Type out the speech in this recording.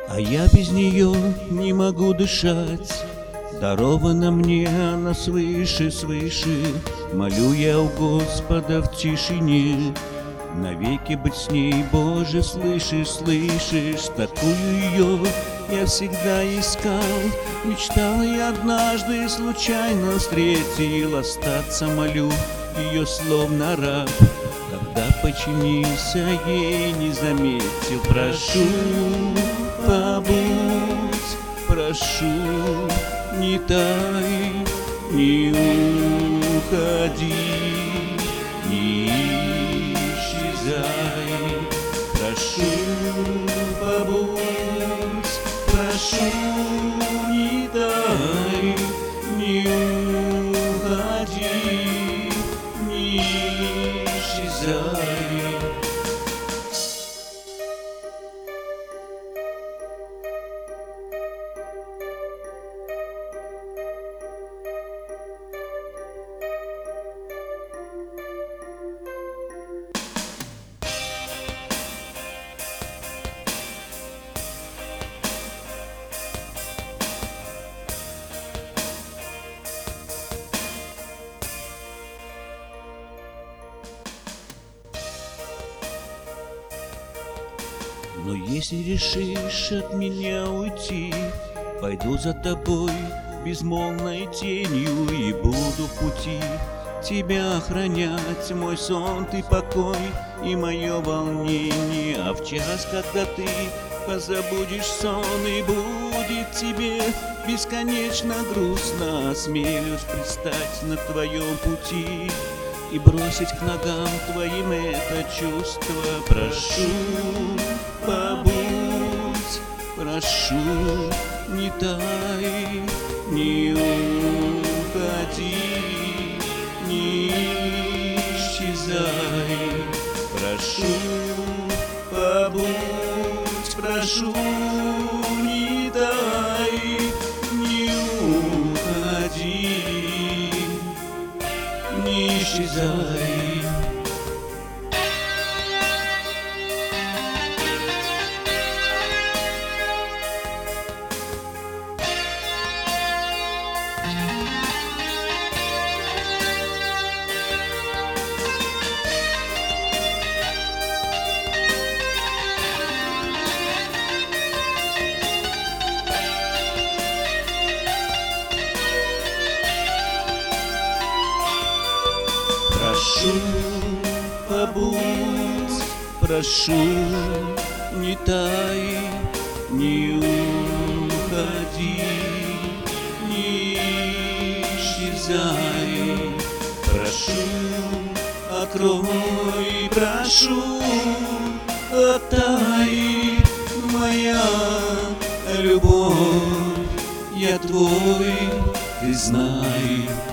А я без нее не могу дышать. Дарована мне она свыше, свыше. Молю я у Господа в тишине, навеки быть с ней, Боже, слышишь, слышишь. Такую ее я всегда искал. Мечтал я однажды, случайно встретил. Остаться молю ее словно раб. Когда подчинился ей, не заметил. Прошу, побудь, прошу, не тай, не уходи, не исчезай. Прошу, побудь, прошу, не дай, не уходи, не исчезай. Но если решишь от меня уйти, пойду за тобой безмолвной тенью и буду в пути тебя охранять. Мой сон ты покой и мое волнение. А в час, когда ты позабудешь сон и будет тебе бесконечно грустно, осмелюсь предстать на твоем пути и бросить к ногам твоим это чувство. Прошу, побудь, прошу, не тай, не уходи, не исчезай. Прошу, побудь, прошу, не тай, не уходи, не исчезай. Прошу, побудь, прошу, не тай, не уходи, не исчезай. Прошу, открой, прошу, отдай, моя любовь, я твой, ты знай.